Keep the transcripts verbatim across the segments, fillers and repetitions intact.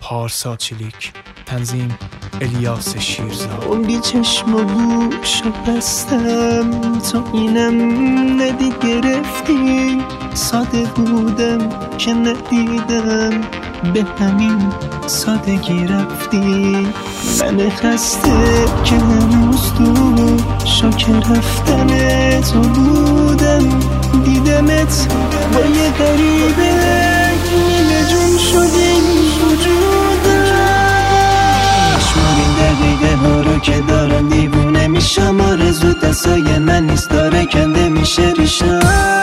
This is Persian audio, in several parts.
پارسا چلیک، تنظیم الیاس شیرزاد. عمری چشم و گوشو بستم تا اینم ندی گرفتی، ساده بودم که ندیدم به همین سادگی رفتی. من خسته که هنوز تو شاک رفتن تو بودم، دیدمت با یه غریبه نیمه جون شدیم وجودم. شمار این دقیقه ها رو که دارم دیوونه میشم، آرزو دستای من نیست داره کنده میشه ریشم.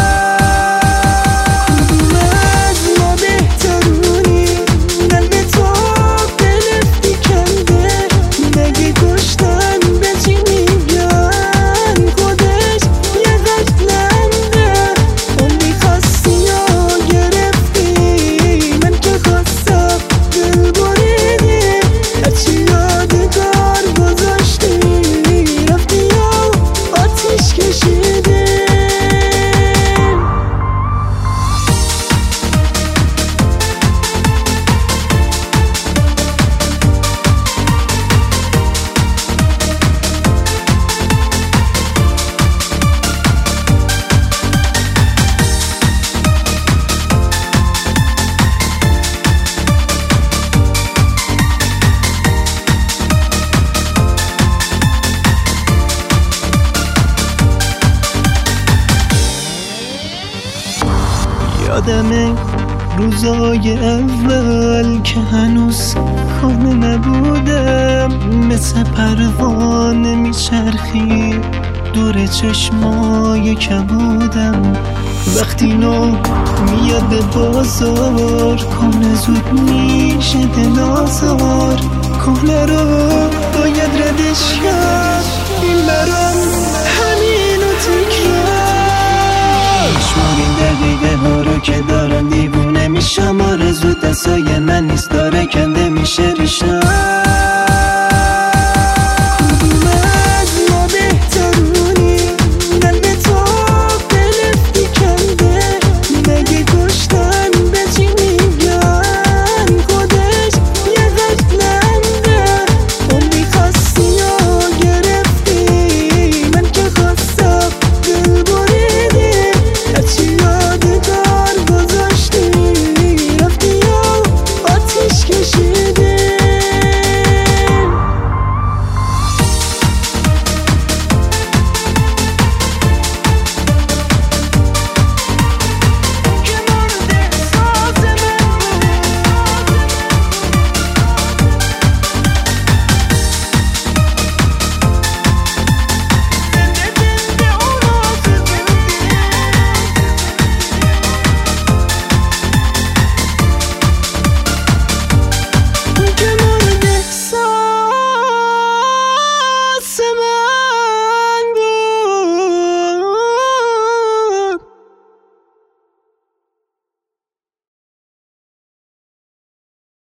یادمه روزای اول که هنوز خانه نبودم، مثل پروانه میچرخی دور چشمای کبودم. وقتی نو میاد به بازار کنه زود میشه دل آزار، کنه رو باید ردش کرد، این برام همینو تکرار. شمار این دقیقه ها رو که دارم دیوونه میشم، آرزو دستای من نیست داره کنده میشه ریشم.